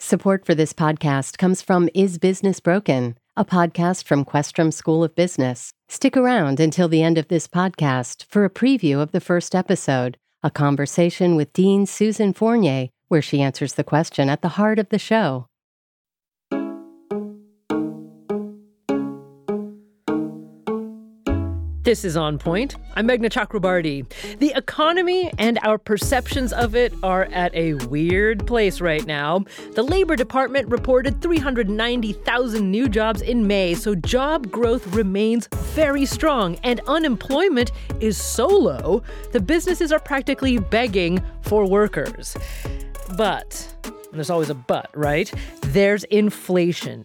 Support for this podcast comes from Is Business Broken, a podcast from Questrom School of Business. Stick around until the end of this podcast for a preview of the first episode, a conversation with Dean Susan Fournier, where she answers the question at the heart of the show. This is On Point. I'm Meghna Chakrabarty. The economy and our perceptions of it are at a weird place right now. The Labor Department reported 390,000 new jobs in May, so job growth remains very strong, and unemployment is so low, the businesses are practically begging for workers. But, and there's always a but, right? There's inflation.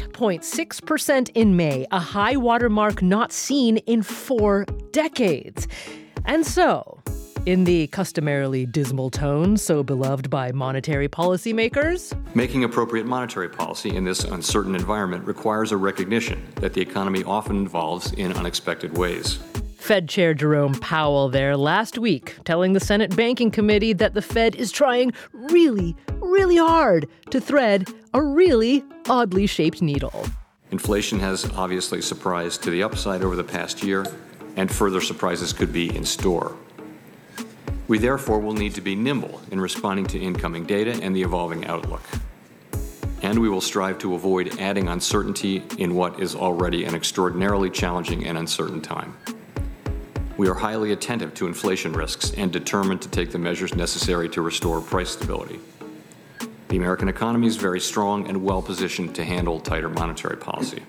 8.6% in May, a high watermark not seen in 4 decades. And so, in the customarily dismal tone so beloved by monetary policymakers, making appropriate monetary policy in this uncertain environment requires a recognition that the economy often evolves in unexpected ways. Fed Chair Jerome Powell there last week telling the Senate Banking Committee that the Fed is trying really hard to thread a really oddly shaped needle. Inflation has obviously surprised to the upside over the past year, and further surprises could be in store. We therefore will need to be nimble in responding to incoming data and the evolving outlook. And we will strive to avoid adding uncertainty in what is already an extraordinarily challenging and uncertain time. We are highly attentive to inflation risks and determined to take the measures necessary to restore price stability. The American economy is very strong and well-positioned to handle tighter monetary policy.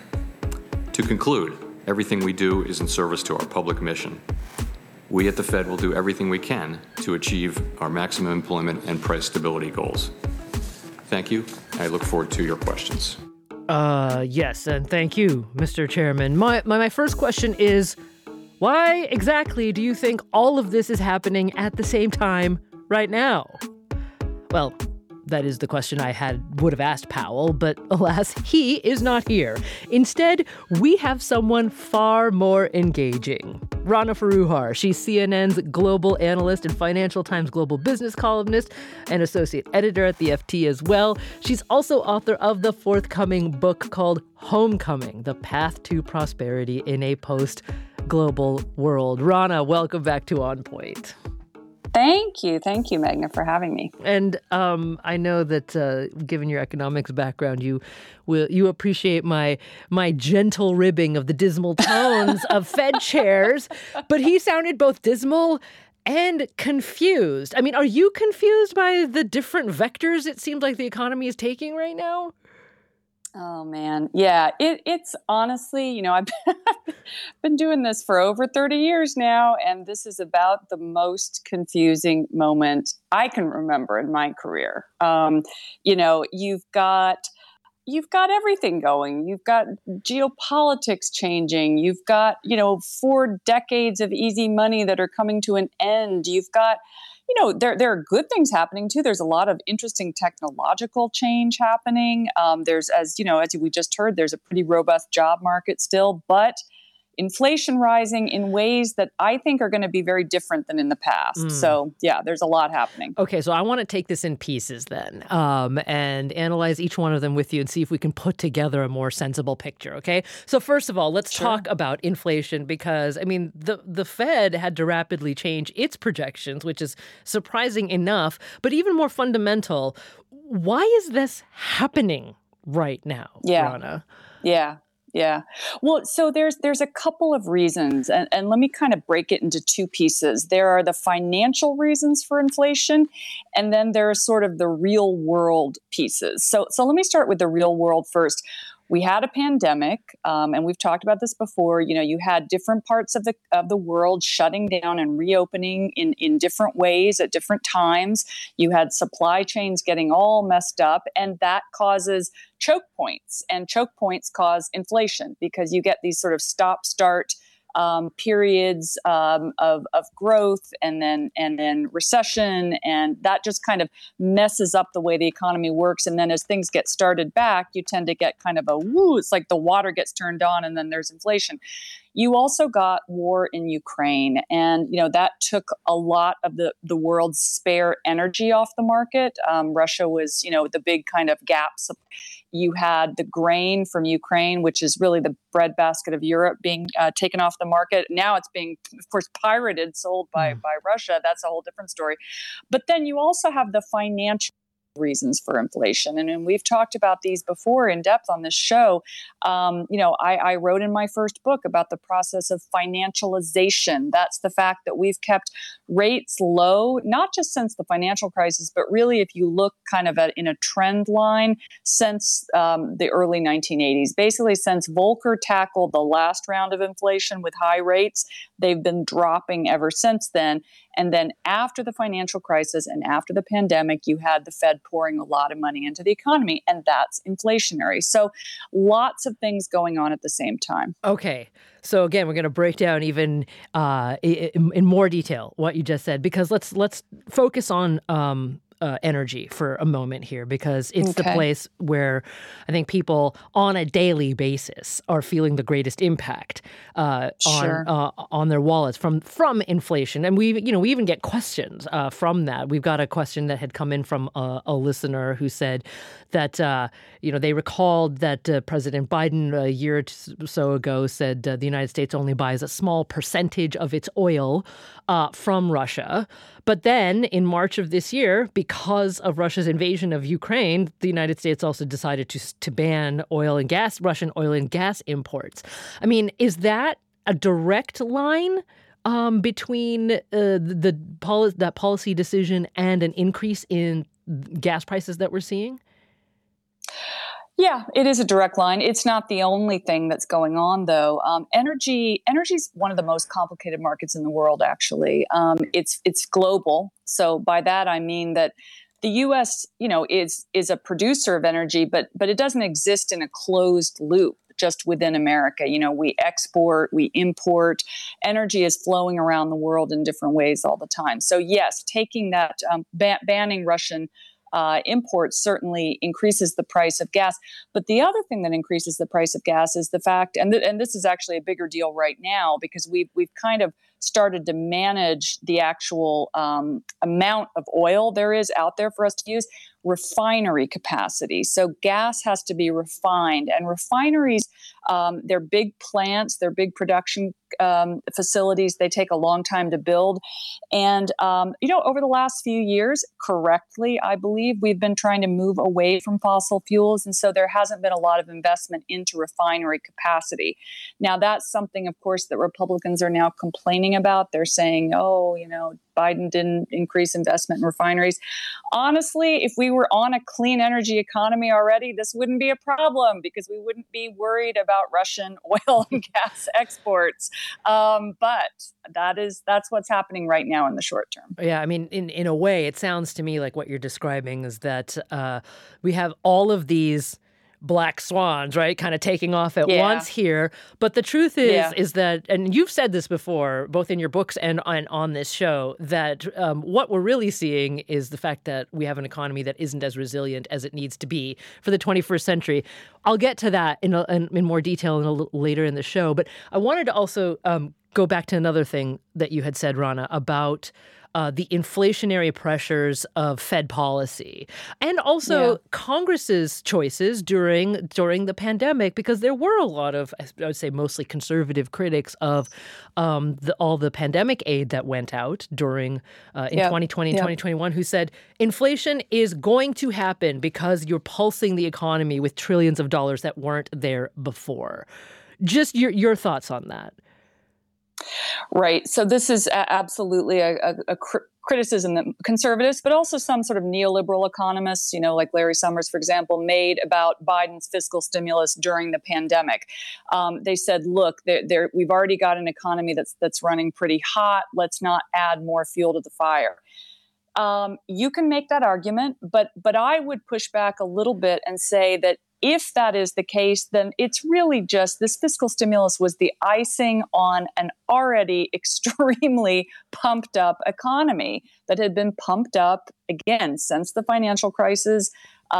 To conclude, everything we do is in service to our public mission. We at the Fed will do everything we can to achieve our maximum employment and price stability goals. Thank you. I look forward to your questions. Yes, and thank you, Mr. Chairman. My first question is, why exactly do you think all of this is happening at the same time right now? Well, that is the question I would have asked Powell, but alas, he is not here. Instead, we have someone far more engaging. Rana Foroohar. She's CNN's global analyst and Financial Times global business columnist and associate editor at the FT as well. She's also author of the forthcoming book called Homecoming: The Path to Prosperity in a Post-Global World. Rana, welcome back to On Point. Thank you, Meghna, for having me. And I know that given your economics background, you appreciate my gentle ribbing of the dismal tones of Fed chairs. But he sounded both dismal and confused. I mean, are you confused by the different vectors it seems like the economy is taking right now? Oh, man. Yeah, it's honestly, I've been doing this for over 30 years now, and this is about the most confusing moment I can remember in my career. You've got everything going. You've got geopolitics changing. You've got, 4 decades of easy money that are coming to an end. You've got there are good things happening too. There's a lot of interesting technological change happening. There's, as we just heard, there's a pretty robust job market still, but inflation rising in ways that I think are going to be very different than in the past. So yeah, there's a lot happening. Okay, so I want to take this in pieces then and analyze each one of them with you and see if we can put together a more sensible picture, okay? So first of all, let's talk about inflation because, I mean, the Fed had to rapidly change its projections, which is surprising enough, but even more fundamental, why is this happening right now, Rana? Yeah. Well, so there's a couple of reasons, and let me kind of break it into 2 pieces. There are the financial reasons for inflation, and then there are sort of the real world pieces. So let me start with the real world first. We had a pandemic, and we've talked about this before. You had different parts of the world shutting down and reopening in different ways at different times. You had supply chains getting all messed up, and that causes choke points, and choke points cause inflation because you get these sort of stop-start periods of growth and then recession, and that just kind of messes up the way the economy works. And then as things get started back, you tend to get kind of a woo. It's like the water gets turned on, and then there's inflation. you also got war in Ukraine. And, that took a lot of the world's spare energy off the market. Russia was, the big kind of gaps. You had the grain from Ukraine, which is really the breadbasket of Europe, being taken off the market. Now it's being, of course, pirated, sold by Russia. That's a whole different story. But then you also have the financial reasons for inflation. And we've talked about these before in depth on this show. I wrote in my first book about the process of financialization. That's the fact that we've kept rates low, not just since the financial crisis, but really if you look kind of in a trend line since the early 1980s. Basically, since Volcker tackled the last round of inflation with high rates, they've been dropping ever since then. And then after the financial crisis and after the pandemic, you had the Fed pouring a lot of money into the economy, and that's inflationary. So lots of things going on at the same time. Okay. So again, we're going to break down even in more detail what you just said, because let's focus on energy for a moment here, because it's the place where I think people on a daily basis are feeling the greatest impact on their wallets from inflation. And we even get questions from that. We've got a question that had come in from a listener who said that they recalled that President Biden a year or so ago said the United States only buys a small percentage of its oil from Russia. But then in March of this year, because of Russia's invasion of Ukraine, the United States also decided to ban Russian oil and gas imports. I mean, is that a direct line between that policy decision and an increase in gas prices that we're seeing? Yeah, it is a direct line. It's not the only thing that's going on, though. Energy is one of the most complicated markets in the world, actually. It's global. So by that, I mean that the U.S., is a producer of energy, but it doesn't exist in a closed loop just within America. We export, we import. Energy is flowing around the world in different ways all the time. So yes, taking that, banning Russian imports certainly increases the price of gas. But the other thing that increases the price of gas is the fact, and this is actually a bigger deal right now, because we've kind of started to manage the actual amount of oil there is out there for us to use, refinery capacity. So gas has to be refined, and refineries, they're big plants, they're big production facilities. They take a long time to build. And, over the last few years, correctly, I believe, we've been trying to move away from fossil fuels. And so there hasn't been a lot of investment into refinery capacity. Now, that's something, of course, that Republicans are now complaining about. They're saying, Biden didn't increase investment in refineries. Honestly, if we were on a clean energy economy already, this wouldn't be a problem, because we wouldn't be worried about Russian oil and gas exports. But that's what's happening right now in the short term. Yeah, I mean, in a way, it sounds to me like what you're describing is that we have all of these black swans, right, kind of taking off at once here. But the truth is that, and you've said this before, both in your books and on this show, that what we're really seeing is the fact that we have an economy that isn't as resilient as it needs to be for the 21st century. I'll get to that in more detail later in the show. But I wanted to also go back to another thing that you had said, Rana, about the inflationary pressures of Fed policy, and also Congress's choices during the pandemic, because there were a lot of, I would say, mostly conservative critics of all the pandemic aid that went out during in 2020 and 2021, who said inflation is going to happen because you're pulsing the economy with trillions of dollars that weren't there before. Just your thoughts on that. Right. So this is absolutely a criticism that conservatives, but also some sort of neoliberal economists, like Larry Summers, for example, made about Biden's fiscal stimulus during the pandemic. They said, look, we've already got an economy that's running pretty hot. Let's not add more fuel to the fire. You can make that argument, but I would push back a little bit and say that if that is the case, then it's really just this fiscal stimulus was the icing on an already extremely pumped up economy that had been pumped up again since the financial crisis,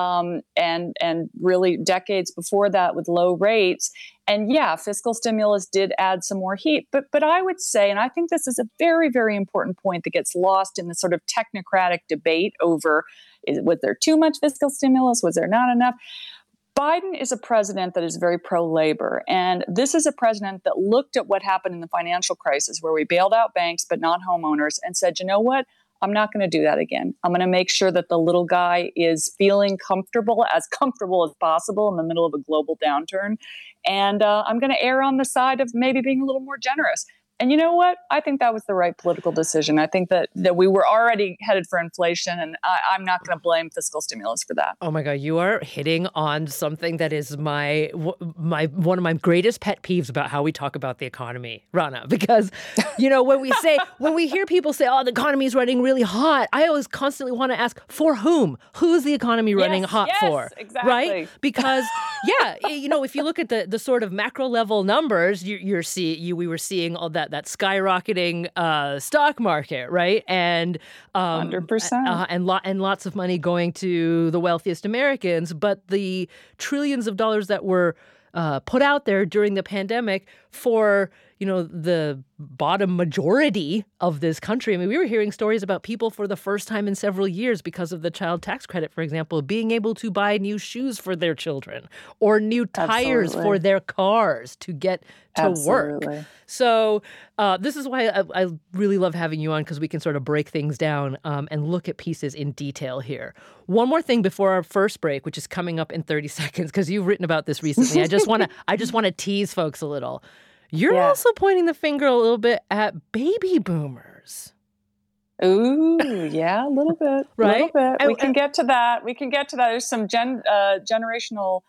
and really decades before that with low rates. And yeah, fiscal stimulus did add some more heat. But I would say, and I think this is a very, very important point that gets lost in the sort of technocratic debate over, was there too much fiscal stimulus? Was there not enough? Biden is a president that is very pro-labor. And this is a president that looked at what happened in the financial crisis where we bailed out banks but not homeowners and said, you know what? I'm not going to do that again. I'm going to make sure that the little guy is feeling comfortable as possible in the middle of a global downturn. And I'm going to err on the side of maybe being a little more generous. And you know what? I think that was the right political decision. I think that we were already headed for inflation, and I'm not going to blame fiscal stimulus for that. Oh my God, you are hitting on something that is my one of my greatest pet peeves about how we talk about the economy, Rana. Because, when we hear people say, "Oh, the economy is running really hot," I always constantly want to ask, for whom? Who's the economy running hot for? Exactly. Right? Because if you look at the sort of macro level numbers, we were seeing all that skyrocketing stock market, right? And 100%. And lots of money going to the wealthiest Americans, but the trillions of dollars that were put out there during the pandemic for the bottom majority of this country. I mean, we were hearing stories about people for the first time in several years because of the child tax credit, for example, being able to buy new shoes for their children or new tires for their cars to get to work. So this is why I really love having you on, because we can sort of break things down and look at pieces in detail here. One more thing before our first break, which is coming up in 30 seconds, because you've written about this recently. I just want to tease folks a little. You're also pointing the finger a little bit at baby boomers. Ooh, yeah, a little bit. Right? A little bit. We can get to that. There's some generational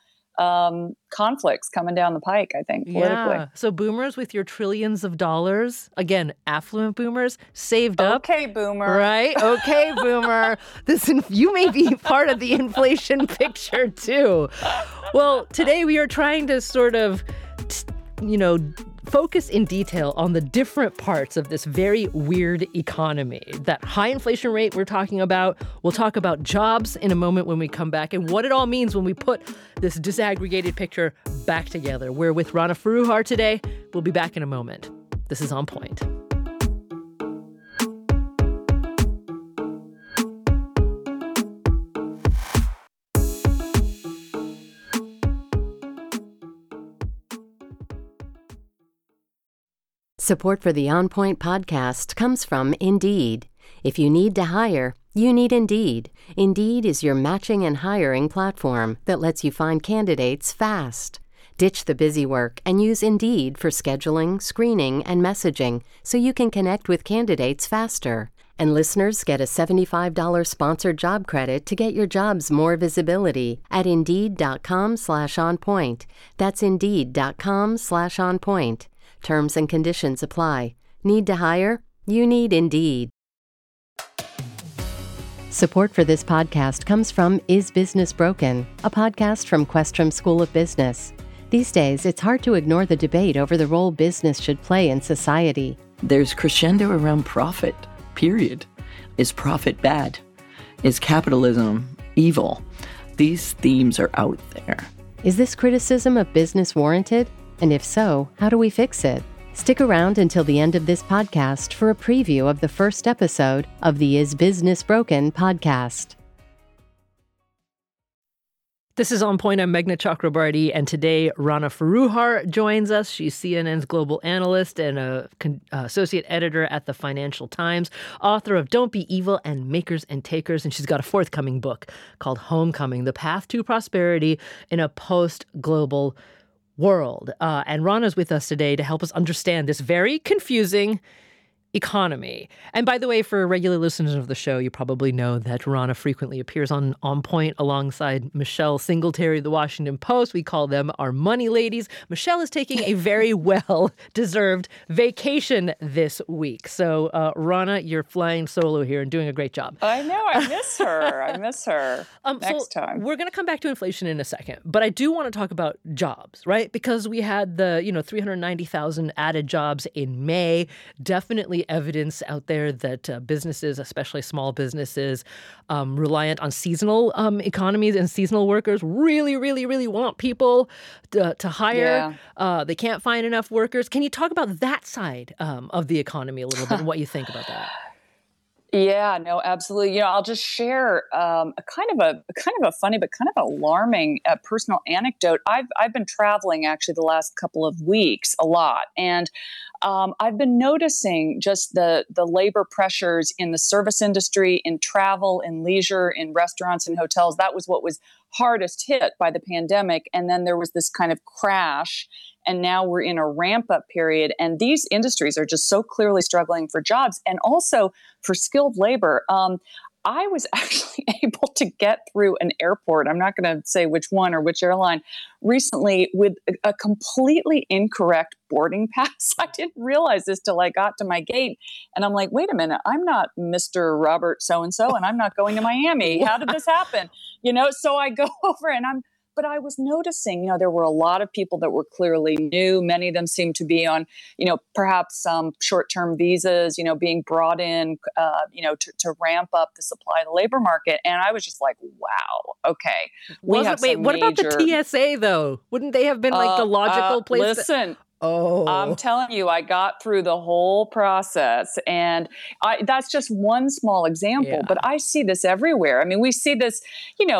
conflicts coming down the pike, I think, politically. Yeah. So boomers with your trillions of dollars, again, affluent boomers, saved up. Okay, boomer. Right? Okay, boomer. You may be part of the inflation picture, too. Well, today we are trying to sort of focus in detail on the different parts of this very weird economy. That high inflation rate we're talking about. We'll talk about jobs in a moment when we come back and what it all means when we put this disaggregated picture back together. We're with Rana Foroohar today. We'll be back in a moment. This is On Point. Support for the On Point podcast comes from Indeed. If you need to hire, you need Indeed. Indeed is your matching and hiring platform that lets you find candidates fast. Ditch the busy work and use Indeed for scheduling, screening, and messaging so you can connect with candidates faster. And listeners get a $75 sponsored job credit to get your jobs more visibility at Indeed.com/onpoint. That's Indeed.com/onpoint. Terms and conditions apply. Need to hire? You need Indeed. Support for this podcast comes from Is Business Broken?, a podcast from Questrom School of Business. These days, it's hard to ignore the debate over the role business should play in society. There's crescendo around profit, period. Is profit bad? Is capitalism evil? These themes are out there. Is this criticism of business warranted? And if so, how do we fix it? Stick around until the end of this podcast for a preview of the first episode of the Is Business Broken? Podcast. This is On Point. I'm Meghna Chakrabarty, and today Rana Foroohar joins us. She's CNN's global analyst and associate editor at the Financial Times, author of Don't Be Evil and Makers and Takers, and she's got a forthcoming book called Homecoming: The Path to Prosperity in a Post-Global World. And Rana's with us today to help us understand this very confusing economy. And by the way, for regular listeners of the show, you probably know that Rana frequently appears on Point alongside Michelle Singletary of the Washington Post. We call them our money ladies. Michelle is taking a very well-deserved vacation this week. So, Rana, you're flying solo here and doing a great job. I know. I miss her. Next time. We're going to come back to inflation in a second, but I do want to talk about jobs, right? Because we had the, 390,000 added jobs in May. Definitely evidence out there that businesses, especially small businesses, reliant on seasonal economies and seasonal workers, really, really, really want people to hire. Yeah. They can't find enough workers. Can you talk about that side of the economy a little bit and what you think about that? Yeah, no, absolutely. I'll just share a kind of a funny but kind of alarming personal anecdote. I've been traveling actually the last couple of weeks a lot, and I've been noticing just the labor pressures in the service industry, in travel, in leisure, in restaurants and hotels. That was what was hardest hit by the pandemic, and then there was this kind of crash. And now we're in a ramp-up period, and these industries are just so clearly struggling for jobs and also for skilled labor. I was actually able to get through an airport, I'm not going to say which one or which airline, recently with a completely incorrect boarding pass. I didn't realize this till I got to my gate. And I'm like, wait a minute, I'm not Mr. Robert so-and-so, and I'm not going to Miami. How did this happen? So I go over and but I was noticing, there were a lot of people that were clearly new. Many of them seemed to be on, perhaps some short-term visas, being brought in, to ramp up the supply of the labor market. And I was just like, wow, okay. What about the TSA though? Wouldn't they have been like the logical place? Listen. I'm telling you, I got through the whole process, and that's just one small example, but I see this everywhere. I mean, we see this, you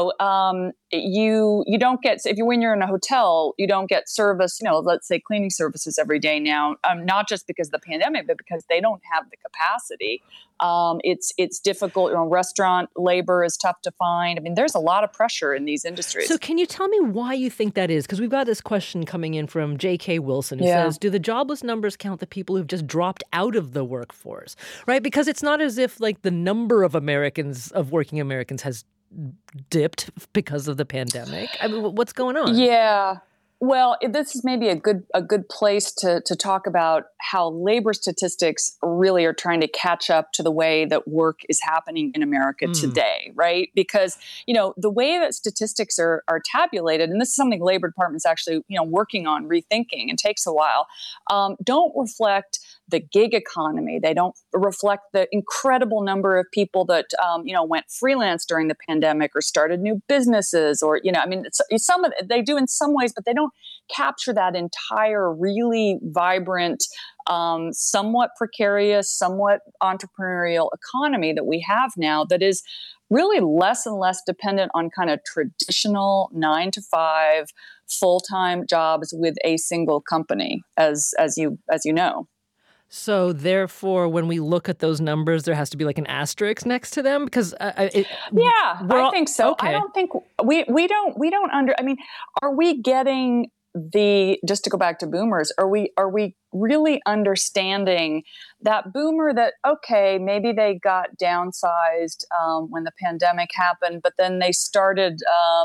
don't get, when you're in a hotel, you don't get service, let's say cleaning services every day now, not just because of the pandemic, but because they don't have the capacity. It's difficult. Restaurant labor is tough to find. I mean, there's a lot of pressure in these industries. So can you tell me why you think that is? Because we've got this question coming in from J.K. Wilson, who says, do the jobless numbers count the people who've just dropped out of the workforce? Right? Because it's not as if like the number of working Americans has dipped because of the pandemic. I mean, what's going on? Yeah. Well, this is maybe a good place to talk about how labor statistics really are trying to catch up to the way that work is happening in America today, right? Because, the way that statistics are tabulated, and this is something the Labor Department is actually, working on rethinking and takes a while, don't reflect the gig economy. They don't reflect the incredible number of people that, went freelance during the pandemic or started new businesses or, they do in some ways, but they don't capture that entire really vibrant, somewhat precarious, somewhat entrepreneurial economy that we have now that is really less and less dependent on kind of traditional 9-to-5 full-time jobs with a single company, as you know. So therefore, when we look at those numbers, there has to be like an asterisk next to them because I think so. Okay. I don't think we don't are we getting just to go back to boomers, are we really understanding that boomer that, okay, maybe they got downsized when the pandemic happened, but then they started,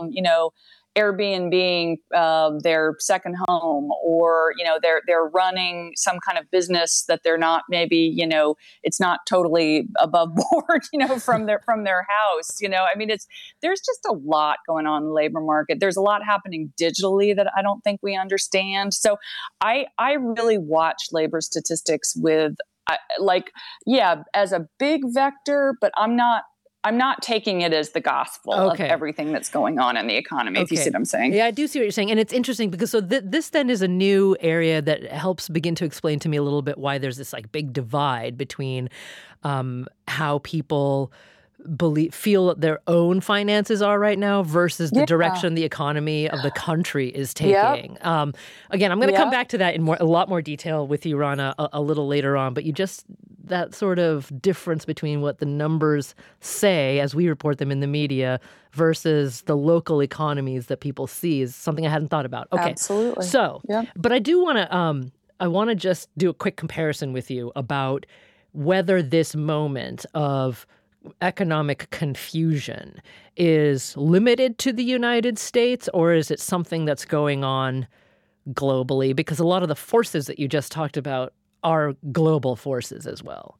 Airbnb their second home, or they're running some kind of business that they're not, maybe it's not totally above board from their house. There's just a lot going on in the labor market. There's a lot happening digitally that I don't think we understand. So I really watch labor statistics with as a big vector, but I'm not taking it as the gospel of everything that's going on in the economy, if you see what I'm saying. Yeah, I do see what you're saying. And it's interesting because this then is a new area that helps begin to explain to me a little bit why there's this like big divide between how people feel that their own finances are right now versus the direction the economy of the country is taking. Yep. Again, I'm going to come back to that in a lot more detail with you, Rana, a little later on. But that sort of difference between what the numbers say as we report them in the media versus the local economies that people see is something I hadn't thought about. Okay. Absolutely. So, but I do want to, I want to just do a quick comparison with you about whether this moment of economic confusion is limited to the United States, or is it something that's going on globally? Because a lot of the forces that you just talked about are global forces as well.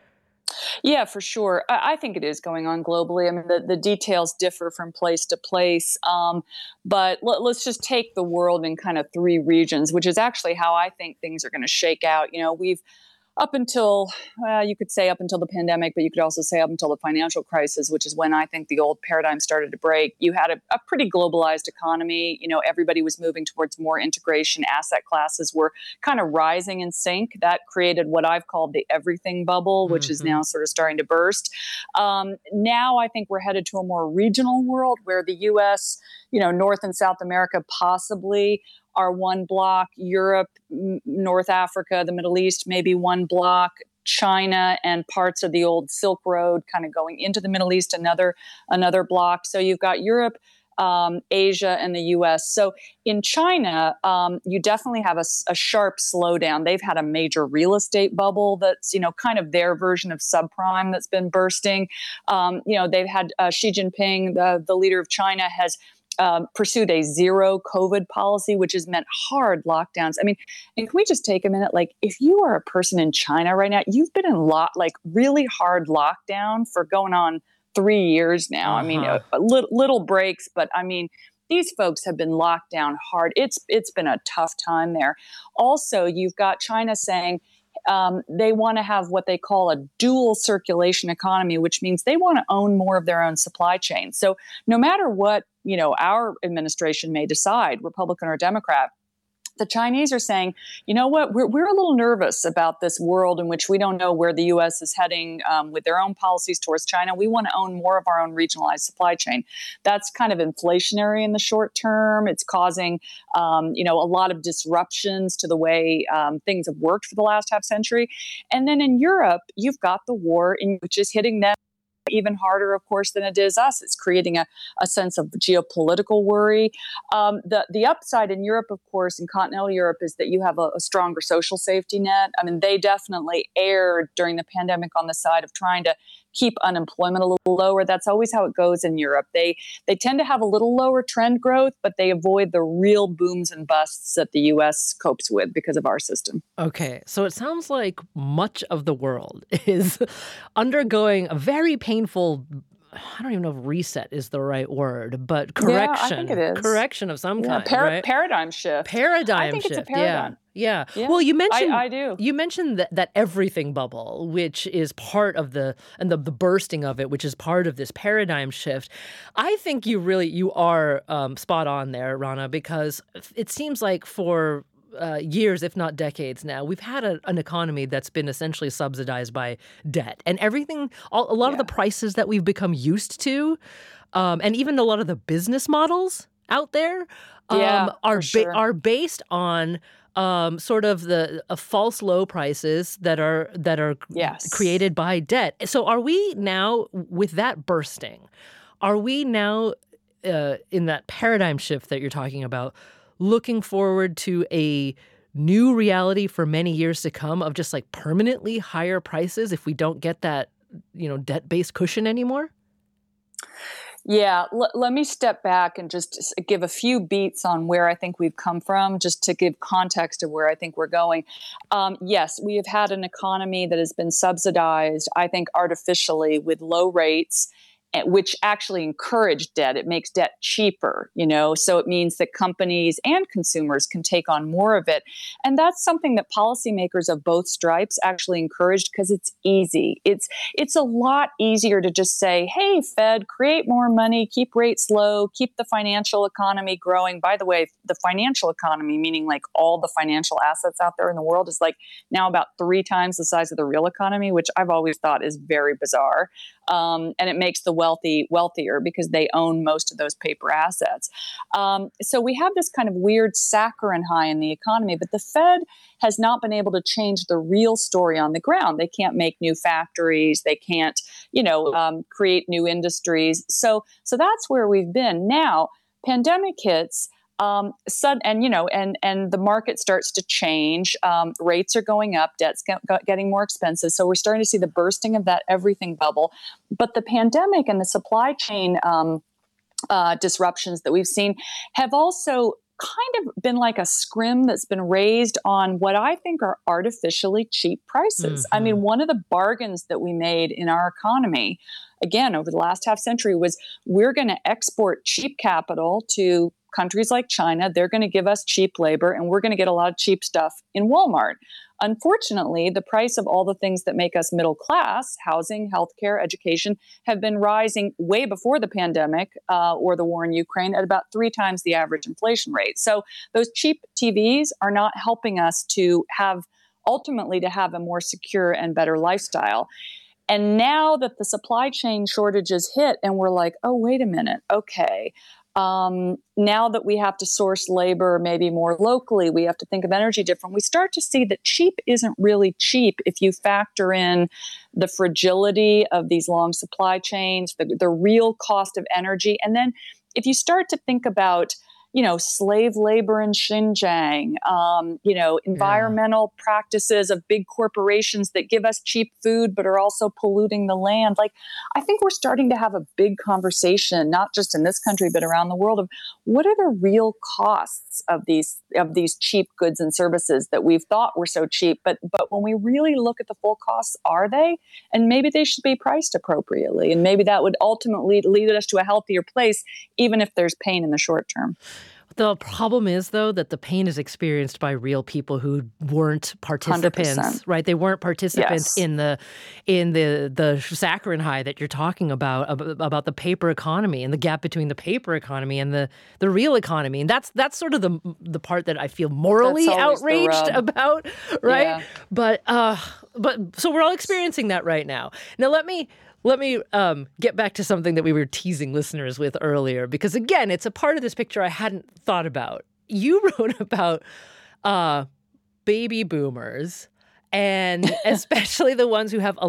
Yeah, for sure. I think it is going on globally. I mean, the details differ from place to place. But let's just take the world in kind of three regions, which is actually how I think things are going to shake out. You know, we've up until, you could say up until the pandemic, but you could also say up until the financial crisis, which is when I think the old paradigm started to break. You had a pretty globalized economy. You know, everybody was moving towards more integration. Asset classes were kind of rising in sync. That created what I've called the everything bubble, which is now sort of starting to burst. Now I think we're headed to a more regional world where the U.S., you know, North and South America possibly are one block, Europe, North Africa, the Middle East, maybe one block, China and parts of the old Silk Road kind of going into the Middle East, another block. So you've got Europe, Asia, and the U.S. So in China, you definitely have a sharp slowdown. They've had a major real estate bubble that's, you know, kind of their version of subprime that's been bursting. You know, they've had Xi Jinping, the leader of China, has pursued a zero COVID policy, which has meant hard lockdowns. I mean, and can we just take a minute? Like, if you are a person in China right now, you've been in really hard lockdown for going on 3 years now. I mean, little breaks, but I mean, these folks have been locked down hard. It's been a tough time there. Also, you've got China saying they want to have what they call a dual circulation economy, which means they want to own more of their own supply chain. So no matter what, you know, our administration may decide, Republican or Democrat, the Chinese are saying, you know what, we're a little nervous about this world in which we don't know where the U.S. is heading with their own policies towards China. We want to own more of our own regionalized supply chain. That's kind of inflationary in the short term. It's causing, you know, a lot of disruptions to the way things have worked for the last half century. And then in Europe, you've got the war, which is hitting them even harder, of course, than it is us. It's creating a sense of geopolitical worry. The upside in Europe, of course, in continental Europe, is that you have a stronger social safety net. I mean, they definitely erred during the pandemic on the side of trying to keep unemployment a little lower. That's always how it goes in Europe. They tend to have a little lower trend growth, but they avoid the real booms and busts that the U.S. copes with because of our system. Okay, so it sounds like much of the world is undergoing a very painful, I don't even know if reset is the right word, but correction. Yeah, I think it is. Correction of some kind, right? Paradigm shift. I think it's a paradigm. Yeah. Well, you mentioned I do. You mentioned that everything bubble, which is part of the bursting of it, which is part of this paradigm shift. I think you are spot on there, Rana, because it seems like for years, if not decades now, we've had an economy that's been essentially subsidized by debt, and everything. A lot of the prices that we've become used to, and even a lot of the business models out there, are based on sort of the false low prices that are created by debt. So are we now, with that bursting, are we now in that paradigm shift that you're talking about, looking forward to a new reality for many years to come of just like permanently higher prices if we don't get that, you know, debt-based cushion anymore? Yeah, let me step back and just give a few beats on where I think we've come from, just to give context of where I think we're going. Yes, we have had an economy that has been subsidized, I think, artificially with low rates, which actually encourage debt. It makes debt cheaper, you know, so it means that companies and consumers can take on more of it. And that's something that policymakers of both stripes actually encouraged because it's easy. It's a lot easier to just say, hey, Fed, create more money, keep rates low, keep the financial economy growing. By the way, the financial economy, meaning like all the financial assets out there in the world, is like now about 3 times the size of the real economy, which I've always thought is very bizarre. And it makes the wealthy wealthier because they own most of those paper assets. So we have this kind of weird saccharine high in the economy, but the Fed has not been able to change the real story on the ground. They can't make new factories. They can't, create new industries. So that's where we've been. Now, pandemic hits. And the market starts to change. Rates are going up, debt's getting more expensive. So we're starting to see the bursting of that everything bubble. But the pandemic and the supply chain disruptions that we've seen have also kind of been like a scrim that's been raised on what I think are artificially cheap prices. I mean, one of the bargains that we made in our economy, again, over the last half century, was we're going to export cheap capital to countries like China. They're going to give us cheap labor, and we're going to get a lot of cheap stuff in Walmart. Unfortunately, the price of all the things that make us middle class, housing, healthcare, education, have been rising way before the pandemic or the war in Ukraine at about 3 times the average inflation rate. So those cheap TVs are not helping us to have a more secure and better lifestyle. And now that the supply chain shortages hit and we're like, oh, wait a minute, okay. Now that we have to source labor maybe more locally, we have to think of energy different. We start to see that cheap isn't really cheap if you factor in the fragility of these long supply chains, the real cost of energy. And then if you start to think about, slave labor in Xinjiang, environmental practices of big corporations that give us cheap food but are also polluting the land. Like, I think we're starting to have a big conversation, not just in this country but around the world, of what are the real costs of these cheap goods and services that we've thought were so cheap. But when we really look at the full costs, are they? And maybe they should be priced appropriately. And maybe that would ultimately lead us to a healthier place, even if there's pain in the short term. The problem is, though, that the pain is experienced by real people who weren't participants, 100%. Right? They weren't participants in the saccharine high that you're talking about the paper economy and the gap between the paper economy and the real economy. And that's sort of the part that I feel morally outraged about, right? Yeah. But so we're all experiencing that right now. Now, let me get back to something that we were teasing listeners with earlier, because, again, it's a part of this picture I hadn't thought about. You wrote about baby boomers, and especially the ones who have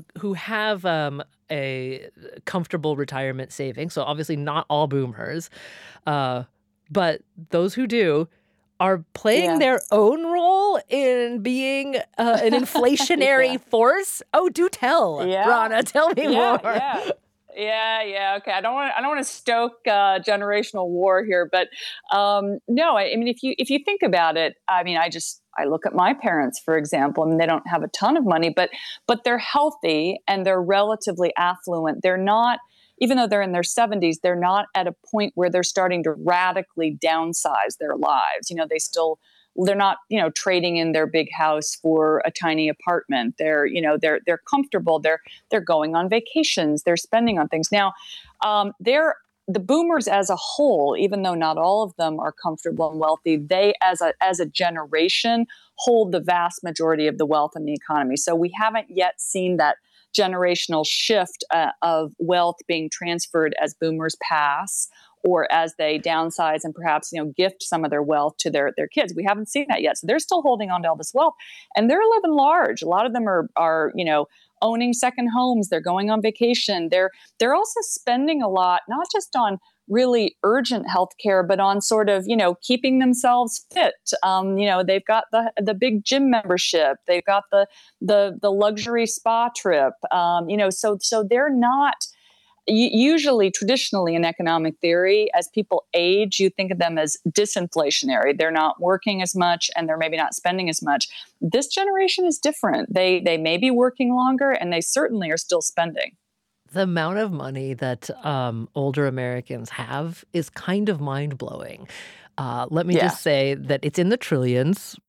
a comfortable retirement saving. So obviously not all boomers, but those who do are playing their own role in being an inflationary force. Oh, do tell, Rana. Tell me more. Yeah. Okay. I don't want to stoke generational war here, but no. I mean, if you think about it, I mean, I look at my parents, for example. I mean, they don't have a ton of money, but they're healthy and they're relatively affluent. They're not. Even though they're in their 70s, they're not at a point where they're starting to radically downsize their lives. They're not, trading in their big house for a tiny apartment. They're comfortable. They're going on vacations. They're spending on things. Now, the boomers as a whole, even though not all of them are comfortable and wealthy, they as a generation hold the vast majority of the wealth in the economy. So we haven't yet seen that generational shift of wealth being transferred as boomers pass, or as they downsize and perhaps gift some of their wealth to their kids. We haven't seen that yet. So they're still holding on to all this wealth, and they're living large. A lot of them are owning second homes. They're going on vacation. They're also spending a lot, not just on really urgent healthcare, but on sort of, keeping themselves fit. They've got the big gym membership. They've got the luxury spa trip. So they're not usually, traditionally in economic theory, as people age, you think of them as disinflationary. They're not working as much and they're maybe not spending as much. This generation is different. They may be working longer and they certainly are still spending. The amount of money that older Americans have is kind of mind-blowing. Let me just say that it's in the trillions.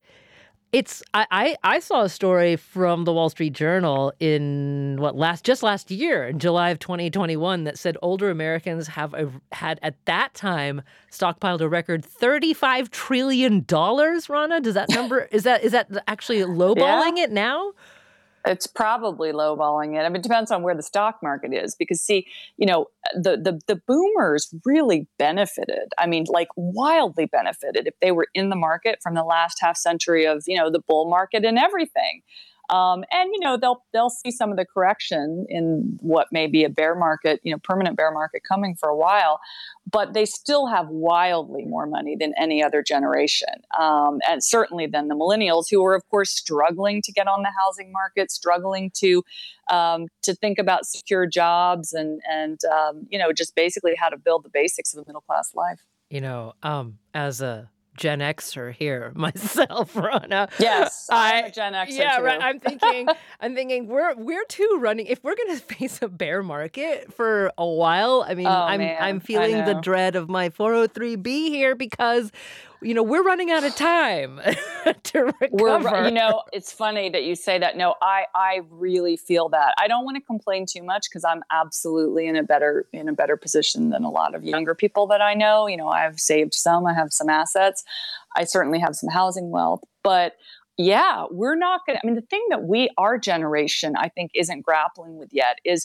I saw a story from the Wall Street Journal in just last year, in July of 2021, that said older Americans had at that time stockpiled a record $35 trillion. Rana, does that number is that actually lowballing it now? It's probably lowballing it. I mean, it depends on where the stock market is, because the boomers really benefited. I mean, like wildly benefited if they were in the market from the last half century of, the bull market and everything. And they'll see some of the correction in what may be a bear market, permanent bear market coming for a while, but they still have wildly more money than any other generation, and certainly than the millennials, who are of course struggling to get on the housing market, struggling to think about secure jobs and just basically how to build the basics of a middle class life. As a Gen Xer here myself, Rana. Yes, I'm a Gen Xer yeah, too. Right. I'm thinking we're too running. If we're going to face a bear market for a while, I mean, I'm feeling the dread of my 403B here because we're running out of time to recover. It's funny that you say that. No, I really feel that. I don't want to complain too much because I'm absolutely in a better position than a lot of younger people that I know. I've saved some, I have some assets. I certainly have some housing wealth, but yeah, we're not going to, the thing that our generation, I think, isn't grappling with yet is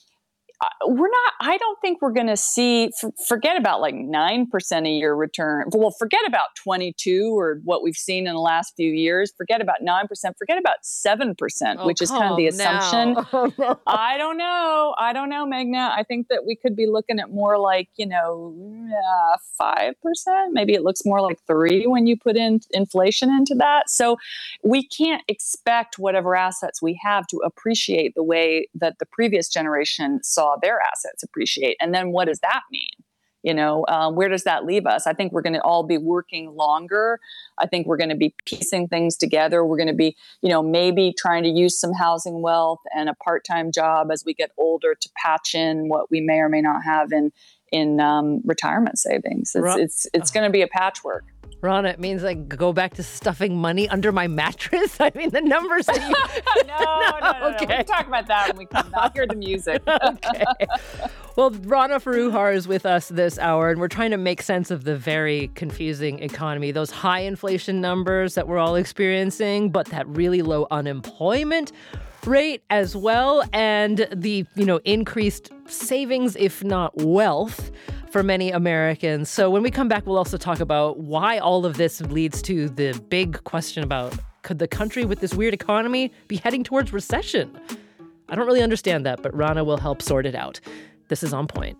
I don't think we're going to see, forget about like 9% a year return. Well, forget about 22 or what we've seen in the last few years. Forget about 9%, forget about 7%, which is kind of the assumption. Oh, no. I don't know, Meghna. I think that we could be looking at more like, 5%. Maybe it looks more like 3% when you put in inflation into that. So we can't expect whatever assets we have to appreciate the way that the previous generation saw their assets appreciate. And then what does that mean? Where does that leave us? I think we're going to all be working longer. I think we're going to be piecing things together. We're going to be, maybe trying to use some housing wealth and a part-time job as we get older to patch in what we may or may not have in retirement savings. It's going to be a patchwork. Rana, it means go back to stuffing money under my mattress? I mean, the numbers that you... No. Okay. We can talk about that when we come back. Hear the music. Okay. Well, Rana Foroohar is with us this hour, and we're trying to make sense of the very confusing economy, those high inflation numbers that we're all experiencing, but that really low unemployment rate as well, and the, increased savings, if not wealth, for many Americans. So when we come back, we'll also talk about why all of this leads to the big question about, could the country with this weird economy be heading towards recession? I don't really understand that, but Rana will help sort it out. This is On Point.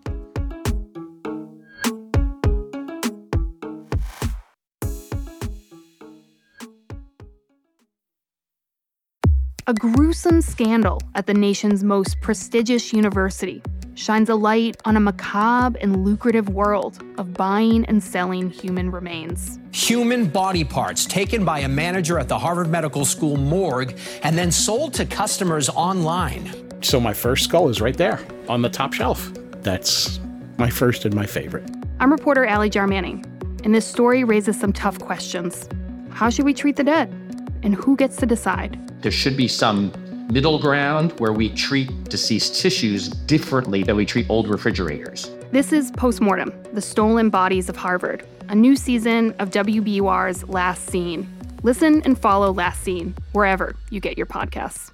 A gruesome scandal at the nation's most prestigious university shines a light on a macabre and lucrative world of buying and selling human remains. Human body parts taken by a manager at the Harvard Medical School morgue and then sold to customers online. So my first skull is right there on the top shelf. That's my first and my favorite. I'm reporter Allie Jarmanning, and this story raises some tough questions. How should we treat the dead? And who gets to decide? There should be some middle ground where we treat deceased tissues differently than we treat old refrigerators. This is Postmortem, The Stolen Bodies of Harvard, a new season of WBUR's Last Scene. Listen and follow Last Scene wherever you get your podcasts.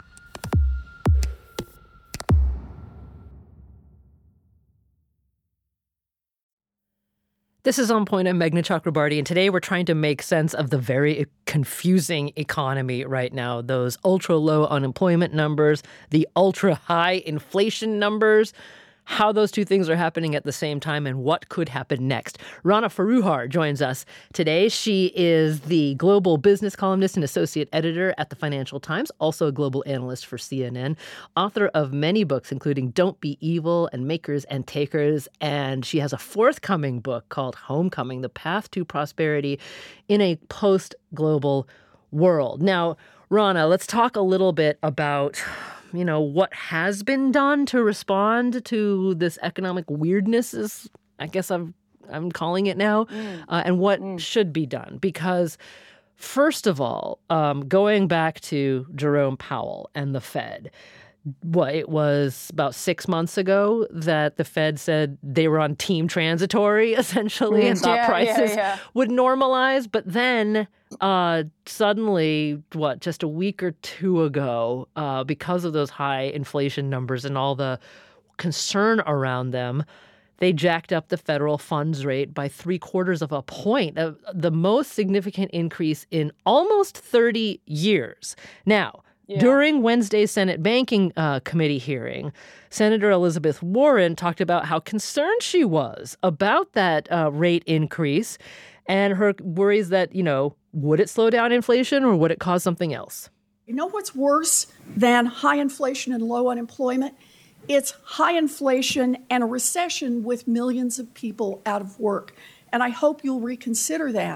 This is On Point. I'm Meghna Chakrabarty, and today we're trying to make sense of the very confusing economy right now. Those ultra-low unemployment numbers, the ultra-high inflation numbers, how those two things are happening at the same time, and what could happen next. Rana Foroohar joins us today. She is the global business columnist and associate editor at the Financial Times, also a global analyst for CNN, author of many books, including Don't Be Evil and Makers and Takers, and she has a forthcoming book called Homecoming: The Path to Prosperity in a Post-Global World. Now, Rana, let's talk a little bit about what has been done to respond to this economic weirdness, is I guess I'm calling it now, and what should be done. Because first of all, going back to Jerome Powell and the Fed, it was about 6 months ago that the Fed said they were on team transitory, essentially, and thought prices would normalize. But then suddenly, just a week or two ago, because of those high inflation numbers and all the concern around them, they jacked up the federal funds rate by 0.75 of a point, the most significant increase in almost 30 years. Now, During Wednesday's Senate Banking Committee hearing, Senator Elizabeth Warren talked about how concerned she was about that rate increase and her worries that, would it slow down inflation or would it cause something else? You know what's worse than high inflation and low unemployment? It's high inflation and a recession with millions of people out of work. And I hope you'll reconsider that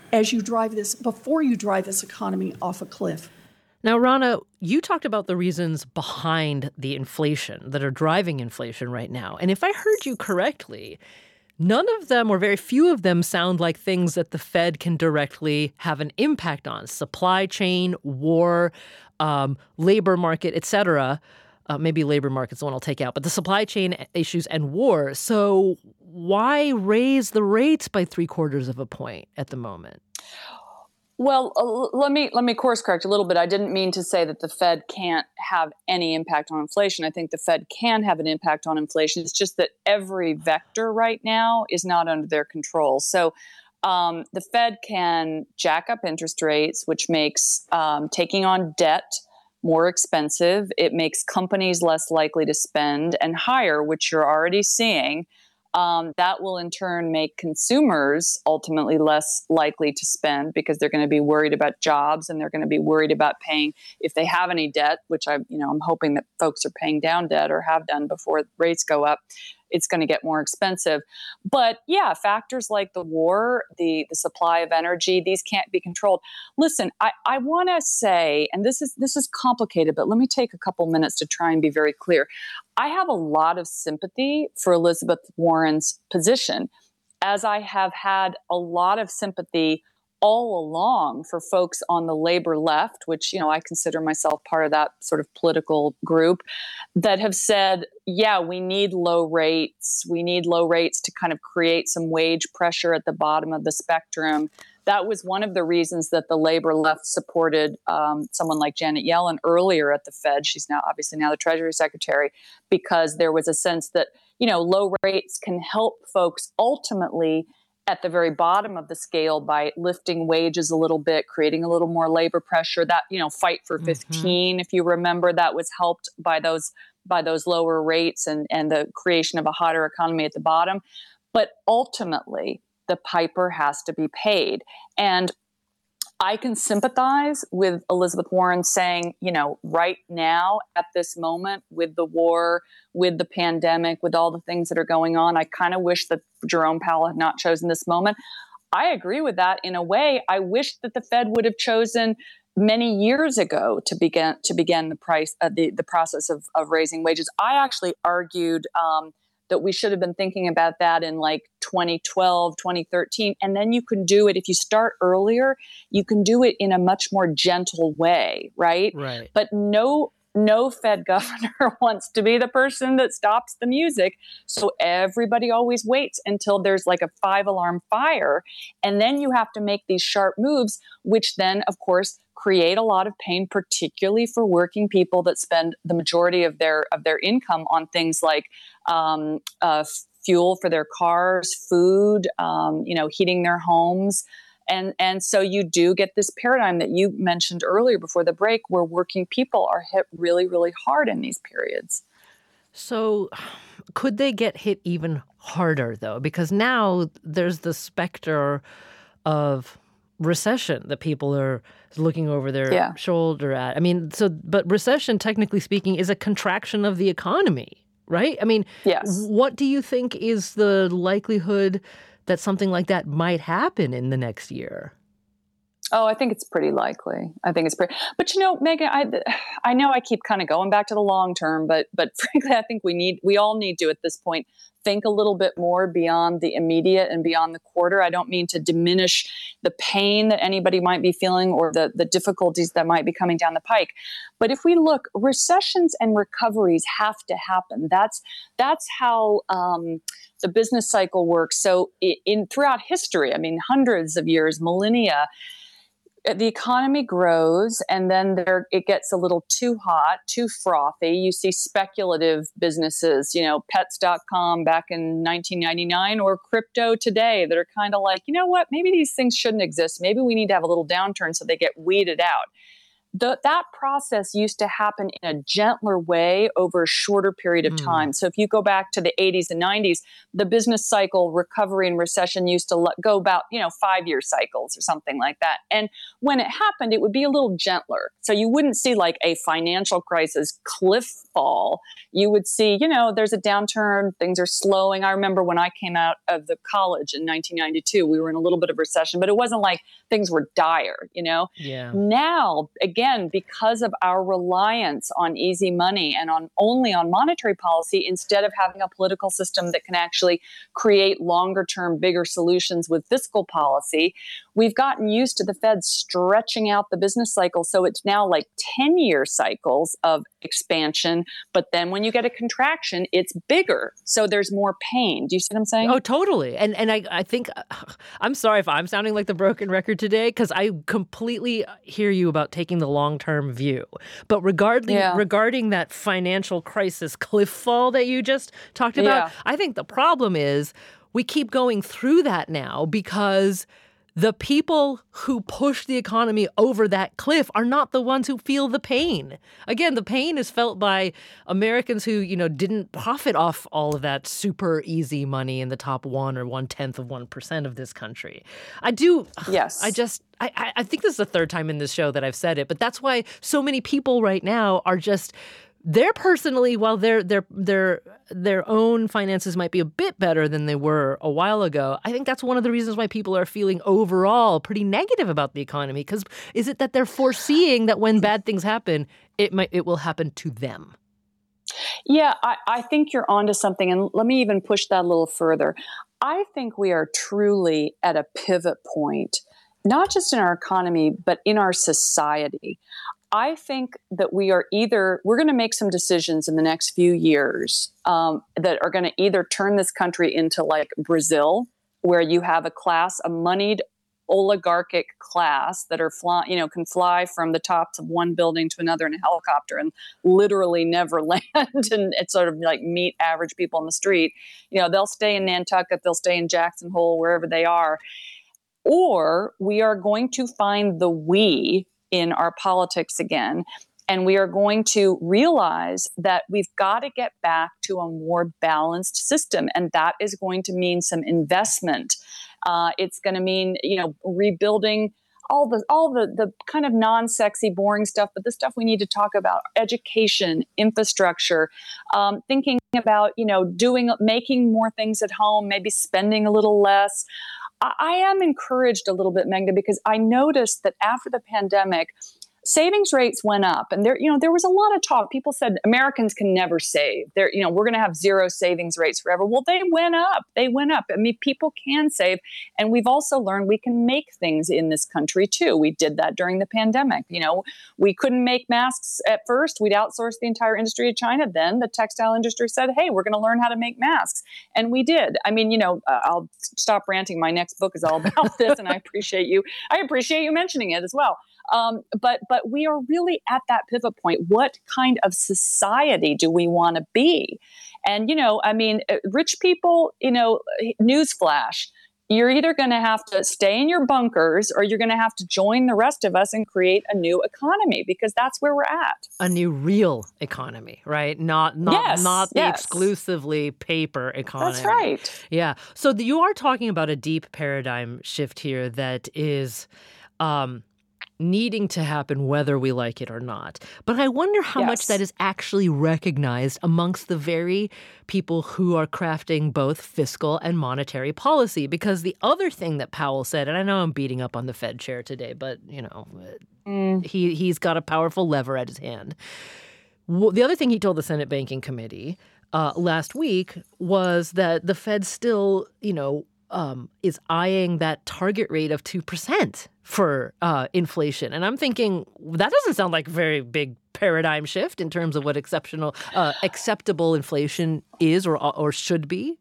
before you drive this economy off a cliff. Now, Rana, you talked about the reasons behind the inflation that are driving inflation right now. And if I heard you correctly, none of them or very few of them sound like things that the Fed can directly have an impact on. Supply chain, war, labor market, et cetera. Maybe labor market's the one I'll take out, but the supply chain issues and war. So why raise the rates by 0.75 of a point at the moment? Well, let me course correct a little bit. I didn't mean to say that the Fed can't have any impact on inflation. I think the Fed can have an impact on inflation. It's just that every vector right now is not under their control. So the Fed can jack up interest rates, which makes taking on debt more expensive. It makes companies less likely to spend and hire, which you're already seeing. That will in turn make consumers ultimately less likely to spend because they're going to be worried about jobs and they're going to be worried about paying if they have any debt, which I'm hoping that folks are paying down debt or have done before rates go up. It's going to get more expensive. But yeah, factors like the war, the supply of energy, these can't be controlled. Listen, I want to say, and this is complicated, but let me take a couple minutes to try and be very clear. I have a lot of sympathy for Elizabeth Warren's position, as I have had a lot of sympathy all along for folks on the labor left, which, I consider myself part of that sort of political group, that have said, yeah, we need low rates. We need low rates to kind of create some wage pressure at the bottom of the spectrum. That was one of the reasons that the labor left supported someone like Janet Yellen earlier at the Fed. She's now obviously the Treasury Secretary, because there was a sense that, low rates can help folks ultimately at the very bottom of the scale by lifting wages a little bit, creating a little more labor pressure. That, Fight for 15, if you remember, that was helped by those lower rates and the creation of a hotter economy at the bottom. But ultimately, the piper has to be paid. And I can sympathize with Elizabeth Warren saying, right now at this moment with the war, with the pandemic, with all the things that are going on, I kind of wish that Jerome Powell had not chosen this moment. I agree with that in a way. I wish that the Fed would have chosen many years ago to begin the process of raising wages. I actually argued that we should have been thinking about that in like 2012, 2013. And then you can do it, if you start earlier, you can do it in a much more gentle way, right? Right. But no Fed governor wants to be the person that stops the music. So everybody always waits until there's like a 5-alarm fire. And then you have to make these sharp moves, which then, of course, create a lot of pain, particularly for working people that spend the majority of their income on things like fuel for their cars, food, heating their homes. And so you do get this paradigm that you mentioned earlier before the break, where working people are hit really, really hard in these periods. So could they get hit even harder, though? Because now there's the specter of recession that people are looking over their shoulder at. I mean, but recession, technically speaking, is a contraction of the economy, right? I mean, yes. What do you think is the likelihood that something like that might happen in the next year? Oh, I think it's pretty likely. But Megyn, I know I keep kind of going back to the long term, but frankly, I think we all need to, at this point, think a little bit more beyond the immediate and beyond the quarter. I don't mean to diminish the pain that anybody might be feeling or the difficulties that might be coming down the pike. But if we look, recessions and recoveries have to happen. That's how the business cycle works. So throughout history, hundreds of years, millennia, the economy grows and then it gets a little too hot, too frothy. You see speculative businesses, pets.com back in 1999 or crypto today that are kind of like, you know what, maybe these things shouldn't exist. Maybe we need to have a little downturn so they get weeded out. that process used to happen in a gentler way over a shorter period of time. So if you go back to the 80s and 90s, the business cycle recovery and recession used to go about, 5-year cycles or something like that. And when it happened, it would be a little gentler. So you wouldn't see like a financial crisis cliff fall. You would see, there's a downturn, things are slowing. I remember when I came out of the college in 1992, we were in a little bit of recession, but it wasn't like things were dire, Yeah. Now, again, because of our reliance on easy money and only on monetary policy, instead of having a political system that can actually create longer term, bigger solutions with fiscal policy, we've gotten used to the Fed stretching out the business cycle. So it's now like 10-year cycles of expansion. But then when you get a contraction, it's bigger. So there's more pain. Do you see what I'm saying? Oh, totally. And I think, I'm sorry if I'm sounding like the broken record today, because I completely hear you about taking the long-term view. But regarding that financial crisis cliff fall that you just talked about, I think the problem is we keep going through that now because the people who push the economy over that cliff are not the ones who feel the pain. Again, the pain is felt by Americans who, didn't profit off all of that super easy money in the top 1 or 1/10 of 1% of this country. Yes. I think this is the third time in this show that I've said it, but that's why so many people right now are just, they're personally, while their own finances might be a bit better than they were a while ago, I think that's one of the reasons why people are feeling overall pretty negative about the economy. Because is it that they're foreseeing that when bad things happen, it will happen to them? Yeah, I think you're onto something. And let me even push that a little further. I think we are truly at a pivot point, not just in our economy, but in our society. I think that we're going to make some decisions in the next few years that are going to either turn this country into like Brazil, where you have a moneyed oligarchic class that are can fly from the tops of one building to another in a helicopter and literally never land, and it's sort of like meet average people on the street. They'll stay in Nantucket, they'll stay in Jackson Hole, wherever they are. Or we are going to find the we in our politics again. And we are going to realize that we've got to get back to a more balanced system. And that is going to mean some investment. It's going to mean, rebuilding all the kind of non-sexy, boring stuff, but the stuff we need to talk about: education, infrastructure, thinking about, making more things at home, maybe spending a little less. I am encouraged a little bit, Meghna, because I noticed that after the pandemic, savings rates went up, and there was a lot of talk. People said Americans can never save. We're going to have zero savings rates forever. Well, they went up. I mean, people can save, and we've also learned we can make things in this country too. We did that during the pandemic. We couldn't make masks at first. We'd outsourced the entire industry to China. Then the textile industry said, "Hey, we're going to learn how to make masks," and we did. I mean, I'll stop ranting. My next book is all about this, and I appreciate you mentioning it as well. But we are really at that pivot point. What kind of society do we want to be? And, rich people, newsflash, you're either going to have to stay in your bunkers or you're going to have to join the rest of us and create a new economy, because that's where we're at. A new real economy, right? Not the exclusively paper economy. That's right. Yeah. So you are talking about a deep paradigm shift here that is needing to happen whether we like it or not. But I wonder how much that is actually recognized amongst the very people who are crafting both fiscal and monetary policy. Because the other thing that Powell said, and I know I'm beating up on the Fed chair today, but, he's got a powerful lever at his hand. The other thing he told the Senate Banking Committee last week was that the Fed still, is eyeing that target rate of 2% for inflation. And I'm thinking, that doesn't sound like a very big paradigm shift in terms of what acceptable inflation is or should be.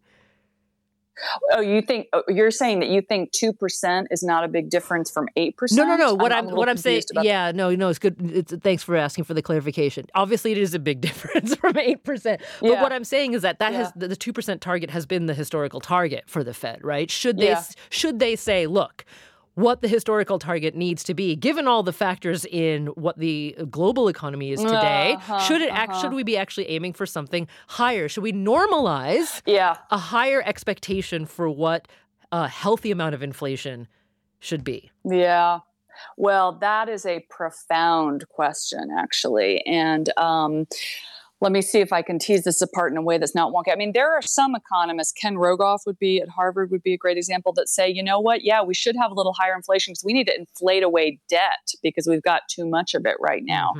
Oh, you're saying that you think 2% is not a big difference from 8%? No. What I'm saying, it's good. Thanks for asking for the clarification. Obviously, it is a big difference from 8%. But what I'm saying is that has the 2% target has been the historical target for the Fed, right? Should they say, look, what the historical target needs to be, given all the factors in what the global economy is today. Should we be actually aiming for something higher? Should we normalize a higher expectation for what a healthy amount of inflation should be? Yeah. Well, that is a profound question, actually. And let me see if I can tease this apart in a way that's not wonky. I mean, there are some economists, Ken Rogoff at Harvard would be a great example, that say, you know what? Yeah, we should have a little higher inflation because we need to inflate away debt because we've got too much of it right now.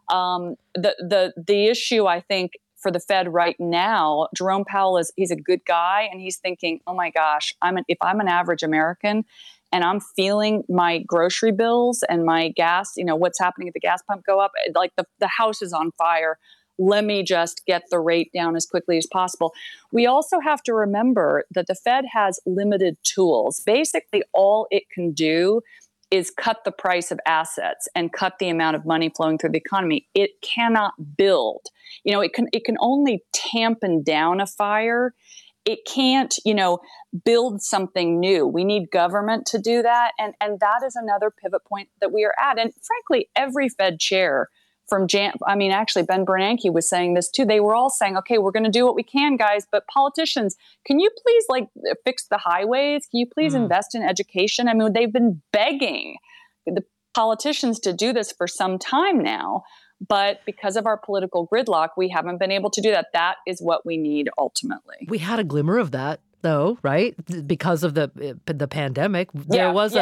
The issue, I think, for the Fed right now, Jerome Powell he's a good guy, and he's thinking, oh my gosh, if I'm an average American and I'm feeling my grocery bills and my gas, what's happening at the gas pump go up, like the house is on fire. Let me just get the rate down as quickly as possible. We also have to remember that the Fed has limited tools. Basically, all it can do is cut the price of assets and cut the amount of money flowing through the economy. It cannot build. It can only tampen down a fire. It can't, build something new. We need government to do that. And that is another pivot point that we are at. And frankly, every Fed chair actually, Ben Bernanke was saying this too. They were all saying, okay, we're going to do what we can, guys, but politicians, can you please fix the highways? Can you please invest in education? I mean, they've been begging the politicians to do this for some time now, but because of our political gridlock, we haven't been able to do that. That is what we need ultimately. We had a glimmer of that, though, right? Because of the pandemic, there was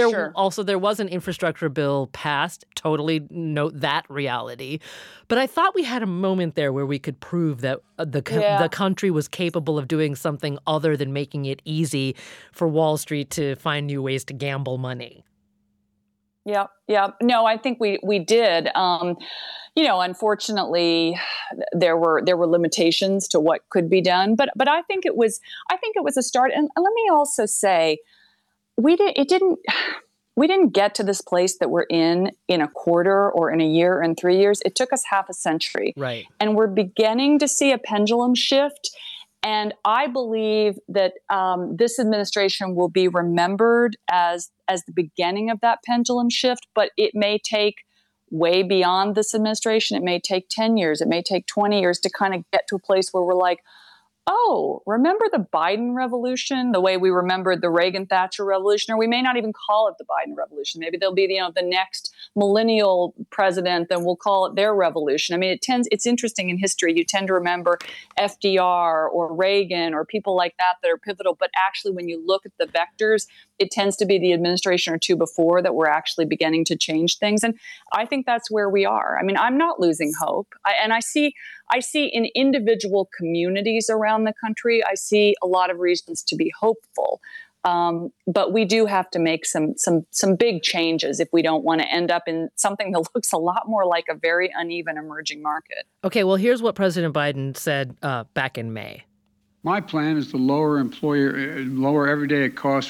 an infrastructure bill passed. Totally note that reality, but I thought we had a moment there where we could prove that the country was capable of doing something other than making it easy for Wall Street to find new ways to gamble money. Yeah. No, I think we did. Unfortunately, there were limitations to what could be done, but I think it was a start. And let me also say, we didn't get to this place that we're in a quarter or in a year or in 3 years. It took us half a century, right? And we're beginning to see a pendulum shift. And I believe that this administration will be remembered as the beginning of that pendulum shift, but it may take way beyond this administration. It may take 10 years. It may take 20 years to kind of get to a place where we're like, oh, remember the Biden revolution, the way we remembered the Reagan-Thatcher revolution, or we may not even call it the Biden revolution. Maybe there'll be, the next millennial president, then we'll call it their revolution. I mean, it's interesting in history. You tend to remember FDR or Reagan or people like that are pivotal. But actually, when you look at the vectors, it tends to be the administration or two before that we're actually beginning to change things. And I think that's where we are. I mean, I'm not losing hope. I see in individual communities around the country, I see a lot of reasons to be hopeful. But we do have to make some big changes if we don't want to end up in something that looks a lot more like a very uneven emerging market. Okay, well, here's what President Biden said back in May. My plan is to lower everyday costs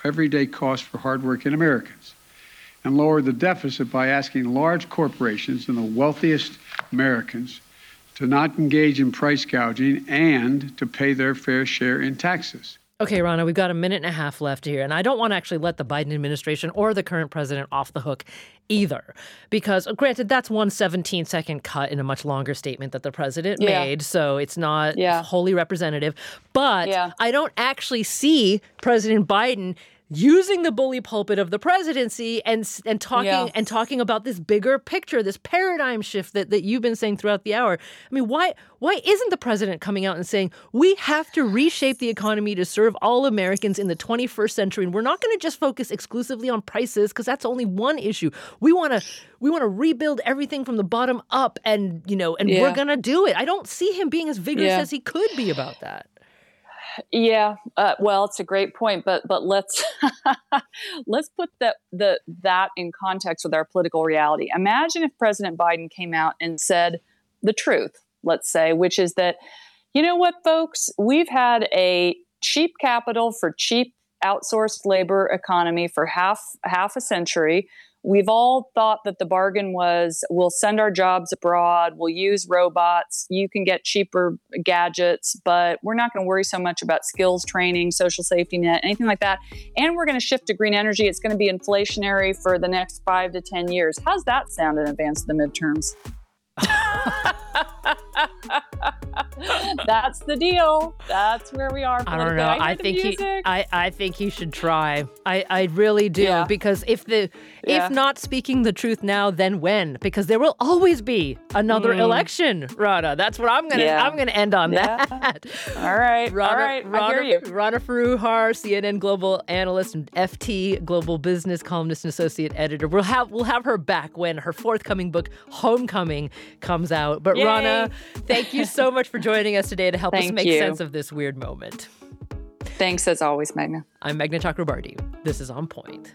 for hardworking Americans, and lower the deficit by asking large corporations and the wealthiest Americans to not engage in price gouging and to pay their fair share in taxes. Okay, Rana, we've got a minute and a half left here, and I don't want to actually let the Biden administration or the current president off the hook either, because granted, that's one 17-second cut in a much longer statement that the president made, so it's not wholly representative. But I don't actually see President Biden using the bully pulpit of the presidency and talking about this bigger picture, this paradigm shift that you've been saying throughout the hour. I mean, why isn't the president coming out and saying we have to reshape the economy to serve all Americans in the 21st century, and we're not going to just focus exclusively on prices because that's only one issue. We want to rebuild everything from the bottom up, and we're going to do it. I don't see him being as vigorous as he could be about that. Yeah, well, it's a great point, but let's let's put that in context with our political reality. Imagine if President Biden came out and said the truth, let's say, which is that, you know what, folks, we've had a cheap capital for cheap outsourced labor economy for half a century. We've all thought that the bargain was, we'll send our jobs abroad, we'll use robots, you can get cheaper gadgets, but we're not going to worry so much about skills training, social safety net, anything like that. And we're going to shift to green energy. It's going to be inflationary for the next 5 to 10 years. How's that sound in advance of the midterms? That's the deal. That's where we are. I don't know. I think he should try. I really do, because if not speaking the truth now, then when? Because there will always be another election, Rana. That's what I'm gonna end on that. All right. I hear you. Rana Foroohar, CNN global analyst and FT global business columnist and associate editor. We'll have her back when her forthcoming book Homecoming comes out. But yay. Rana, thank you so much for joining us today to help us make sense of this weird moment. Thanks as always, Meghna. I'm Meghna Chakrabarty. This is On Point.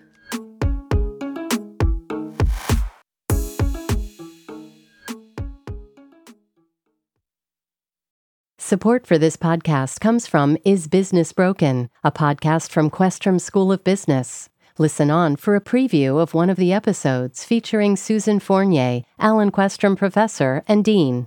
Support for this podcast comes from Is Business Broken, a podcast from Questrom School of Business. Listen on for a preview of one of the episodes featuring Susan Fournier, Alan Questrom Professor and Dean.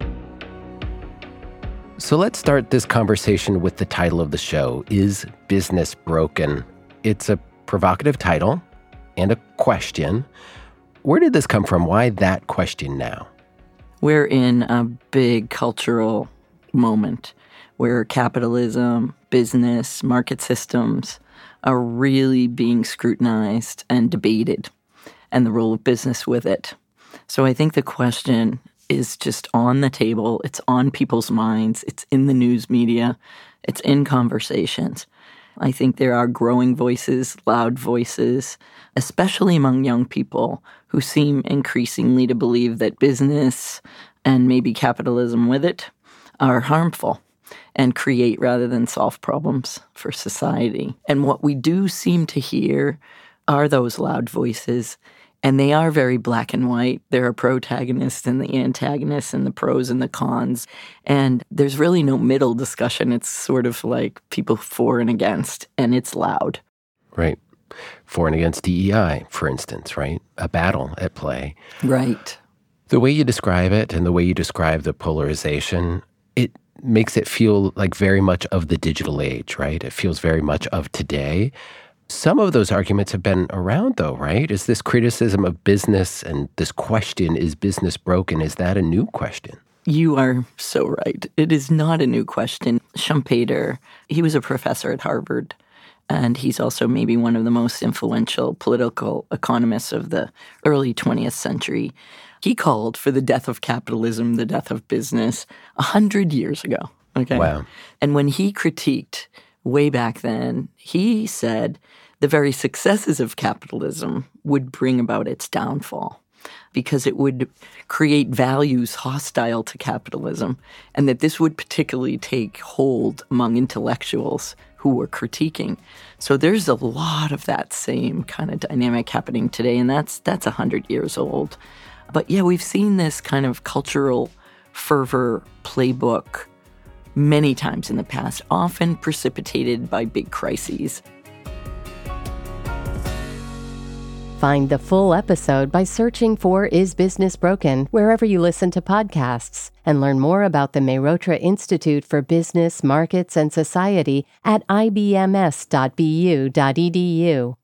So let's start this conversation with the title of the show, Is Business Broken? It's a provocative title and a question. Where did this come from? Why that question now? We're in a big cultural moment where capitalism, business, market systems are really being scrutinized and debated, and the role of business with it. So I think the question is just on the table. It's on people's minds. It's in the news media. It's in conversations. I think there are growing voices, loud voices, especially among young people who seem increasingly to believe that business and maybe capitalism with it are harmful and create rather than solve problems for society. And what we do seem to hear are those loud voices, and they are very black and white. There are protagonists and the antagonists and the pros and the cons, and there's really no middle discussion. It's sort of like people for and against, and it's loud. Right. For and against DEI, for instance, right? A battle at play. Right. The way you describe it and the way you describe the polarization, it makes it feel like very much of the digital age, right? It feels very much of today. Some of those arguments have been around, though, right? Is this criticism of business and this question, is business broken, is that a new question? You are so right. It is not a new question. Schumpeter, he was a professor at Harvard, and he's also maybe one of the most influential political economists of the early 20th century. He called for the death of capitalism, the death of business, 100 years ago. Okay. Wow. And when he critiqued way back then, he said the very successes of capitalism would bring about its downfall because it would create values hostile to capitalism, and that this would particularly take hold among intellectuals who were critiquing. So there's a lot of that same kind of dynamic happening today, and that's 100 years old. But yeah, we've seen this kind of cultural fervor playbook many times in the past, often precipitated by big crises. Find the full episode by searching for Is Business Broken wherever you listen to podcasts, and learn more about the Mehrotra Institute for Business, Markets, and Society at ibms.bu.edu.